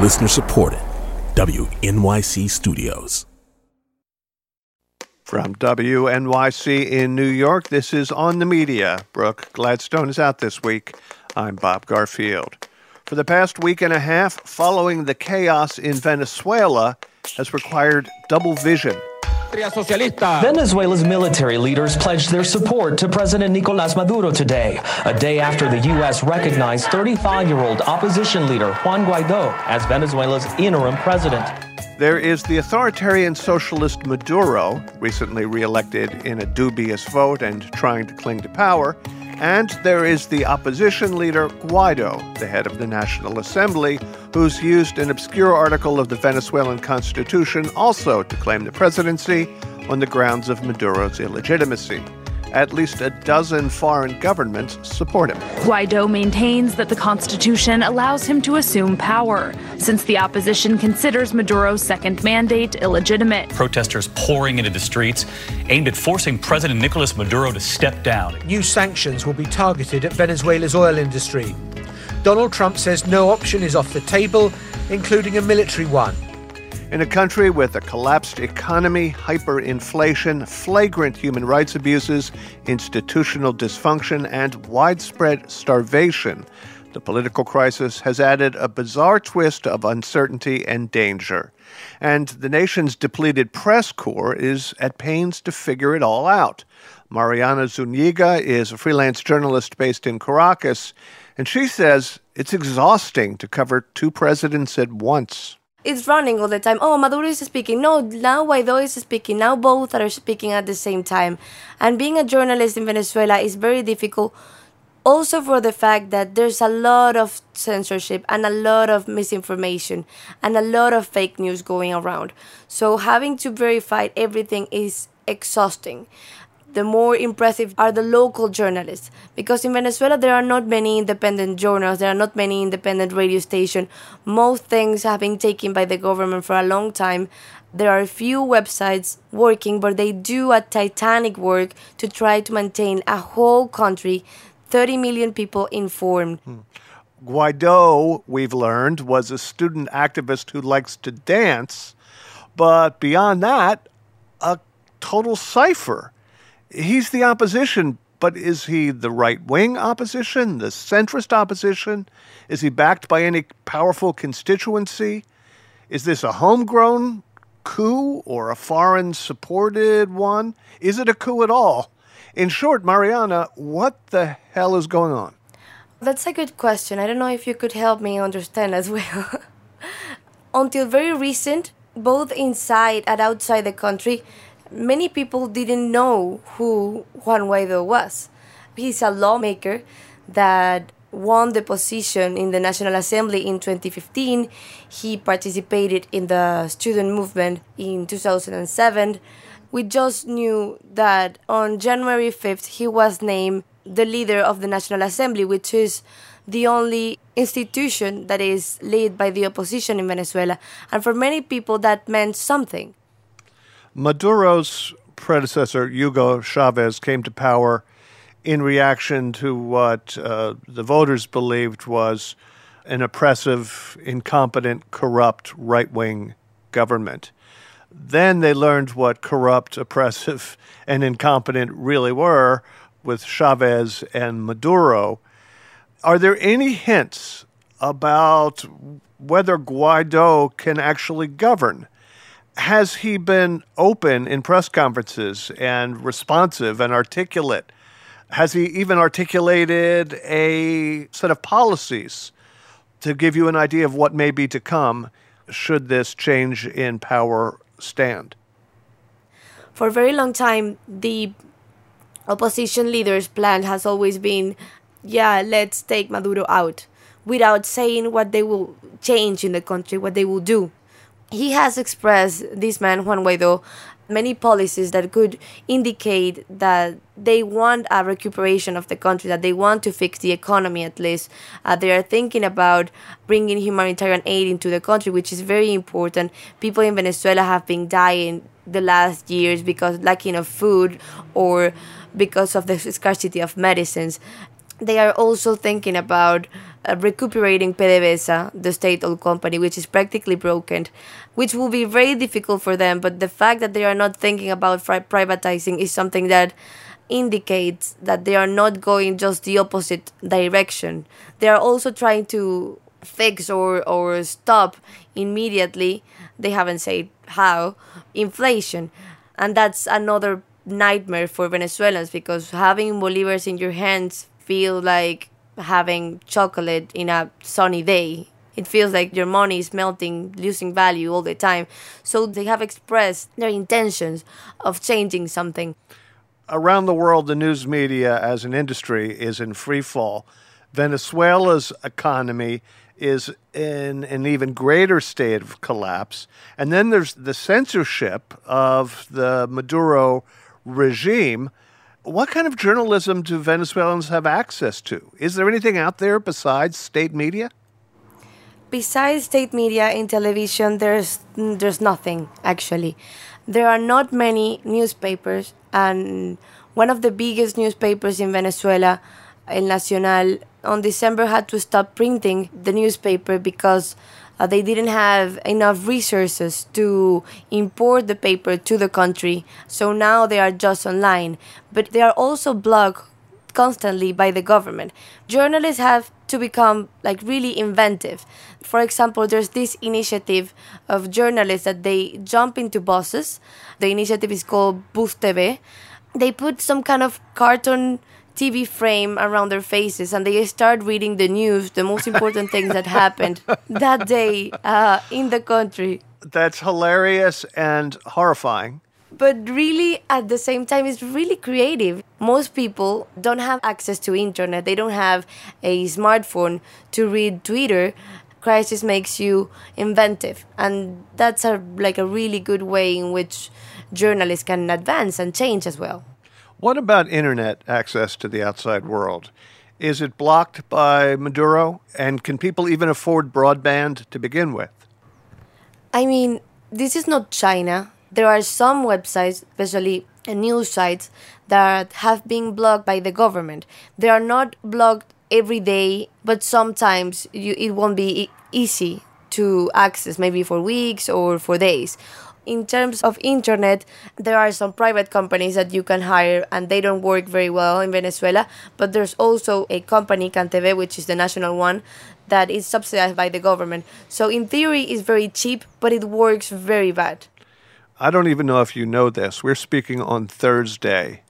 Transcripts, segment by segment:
Listener supported. WNYC Studios. From WNYC in New York, this is On the Media. Brooke Gladstone is out this week. I'm Bob Garfield. For the past week and a half, following the chaos in Venezuela has required double vision. Venezuela's military leaders pledged their support to President Nicolás Maduro today, a day after the U.S. recognized 35-year-old opposition leader Juan Guaidó as Venezuela's interim president. There is the authoritarian socialist Maduro, recently reelected in a dubious vote and trying to cling to power, and there is the opposition leader Guaido, the head of the National Assembly, who's used an obscure article of the Venezuelan Constitution also to claim the presidency on the grounds of Maduro's illegitimacy. At least a dozen foreign governments support him. Guaido maintains that the Constitution allows him to assume power, since the opposition considers Maduro's second mandate illegitimate. Protesters pouring into the streets aimed at forcing President Nicolás Maduro to step down. New sanctions will be targeted at Venezuela's oil industry. Donald Trump says no option is off the table, including a military one. In a country with a collapsed economy, hyperinflation, flagrant human rights abuses, institutional dysfunction, and widespread starvation, the political crisis has added a bizarre twist of uncertainty and danger. And the nation's depleted press corps is at pains to figure it all out. Mariana Zuniga is a freelance journalist based in Caracas, and she says it's exhausting to cover two presidents at once. It's running all the time. Oh, Maduro is speaking. No, now Guaido is speaking. Now both are speaking at the same time. And being a journalist in Venezuela is very difficult, also for the fact that there's a lot of censorship and a lot of misinformation and a lot of fake news going around. So having to verify everything is exhausting. The more impressive are the local journalists, because in Venezuela there are not many independent journals, there are not many independent radio stations. Most things have been taken by the government for a long time. There are a few websites working, but they do a titanic work to try to maintain a whole country, 30 million people informed. Guaido, we've learned, was a student activist who likes to dance, but beyond that, a total cipher. He's the opposition, but is he the right-wing opposition, the centrist opposition? Is he backed by any powerful constituency? Is this a homegrown coup or a foreign-supported one? Is it a coup at all? In short, Mariana, what the hell is going on? That's a good question. I don't know if you could help me understand as well. Until very recent, both inside and outside the country, many people didn't know who Juan Guaido was. He's a lawmaker that won the position in the National Assembly in 2015. He participated in the student movement in 2007. We just knew that on January 5th, he was named the leader of the National Assembly, which is the only institution that is led by the opposition in Venezuela. And for many people, that meant something. Maduro's predecessor, Hugo Chavez, came to power in reaction to what the voters believed was an oppressive, incompetent, corrupt right-wing government. Then they learned what corrupt, oppressive, and incompetent really were with Chavez and Maduro. Are there any hints about whether Guaido can actually govern? Has he been open in press conferences and responsive and articulate? Has he even articulated a set of policies to give you an idea of what may be to come should this change in power stand? For a very long time, the opposition leader's plan has always been, let's take Maduro out, without saying what they will change in the country, what they will do. He has expressed, this man, Juan Guaido, many policies that could indicate that they want a recuperation of the country, that they want to fix the economy at least. They are thinking about bringing humanitarian aid into the country, which is very important. People in Venezuela have been dying the last years because lacking of food or because of the scarcity of medicines. They are also thinking about recuperating PDVSA, the state-owned company, which is practically broken, which will be very difficult for them. But the fact that they are not thinking about privatizing is something that indicates that they are not going just the opposite direction. They are also trying to fix or stop immediately, they haven't said how, inflation. And that's another nightmare for Venezuelans, because having bolivars in your hands feel like having chocolate in a sunny day. It feels like your money is melting, losing value all the time. So they have expressed their intentions of changing something. Around the world, the news media as an industry is in free fall. Venezuela's economy is in an even greater state of collapse. And then there's the censorship of the Maduro regime. What kind of journalism do Venezuelans have access to? Is there anything out there besides state media? Besides state media in television, there's nothing, actually. There are not many newspapers, and one of the biggest newspapers in Venezuela, El Nacional, on December had to stop printing the newspaper because they didn't have enough resources to import the paper to the country. So now they are just online. But they are also blocked constantly by the government. Journalists have to become really inventive. For example, there's this initiative of journalists that they jump into buses. The initiative is called Bus TV. They put some kind of cartoon TV frame around their faces and they start reading the news, the most important things that happened that day in the country. That's hilarious and horrifying. But really, at the same time, it's really creative. Most people don't have access to internet. They don't have a smartphone to read Twitter. Crisis makes you inventive. And that's a really good way in which journalists can advance and change as well. What about internet access to the outside world? Is it blocked by Maduro? And can people even afford broadband to begin with? I mean, this is not China. There are some websites, especially news sites, that have been blocked by the government. They are not blocked every day, but sometimes it won't be easy to access, maybe for weeks or for days. In terms of internet, there are some private companies that you can hire and they don't work very well in Venezuela. But there's also a company, CanTV, which is the national one, that is subsidized by the government. So in theory, it's very cheap, but it works very bad. I don't even know if you know this. We're speaking on Thursday.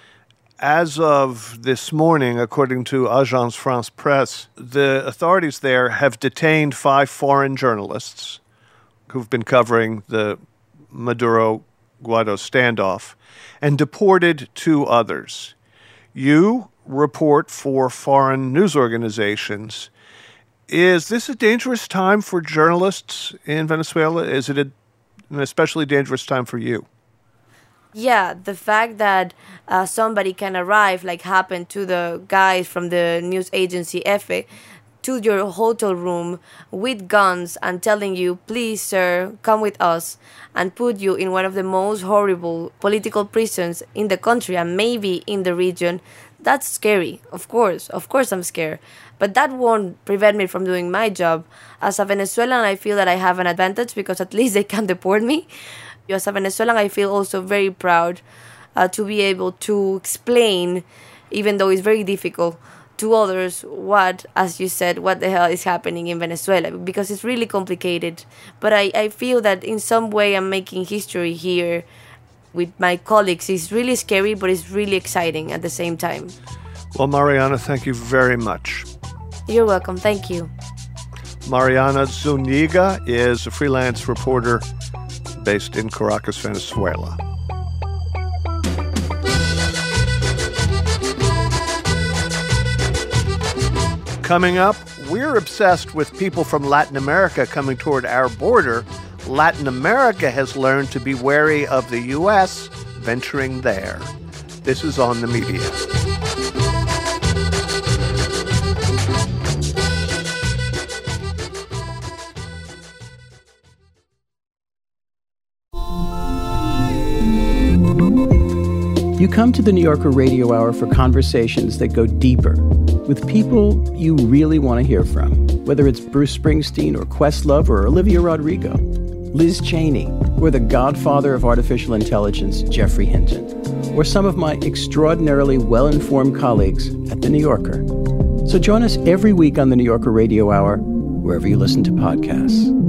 As of this morning, according to Agence France Presse, the authorities there have detained 5 foreign journalists who've been covering the Maduro-Guaido standoff and deported 2 others. You report for foreign news organizations. Is this a dangerous time for journalists in Venezuela? Is it an especially dangerous time for you? Yeah, the fact that somebody can arrive, like happened to the guys from the news agency EFE, to your hotel room with guns and telling you, please, sir, come with us, and put you in one of the most horrible political prisons in the country and maybe in the region, that's scary. Of course I'm scared. But that won't prevent me from doing my job. As a Venezuelan, I feel that I have an advantage because at least they can deport me. As a Venezuelan, I feel also very proud to be able to explain, even though it's very difficult, to others what, as you said, what the hell is happening in Venezuela, because it's really complicated. But I feel that in some way I'm making history here with my colleagues. It's really scary, but it's really exciting at the same time. Well, Mariana, thank you very much. You're welcome. Thank you. Mariana Zuniga is a freelance reporter based in Caracas, Venezuela. Coming up, we're obsessed with people from Latin America coming toward our border. Latin America has learned to be wary of the U.S. venturing there. This is On the Media. You come to the New Yorker Radio Hour for conversations that go deeper. with people you really want to hear from, whether it's Bruce Springsteen or Questlove or Olivia Rodrigo, Liz Cheney, or the godfather of artificial intelligence, Geoffrey Hinton, or some of my extraordinarily well-informed colleagues at The New Yorker. So join us every week on The New Yorker Radio Hour, wherever you listen to podcasts.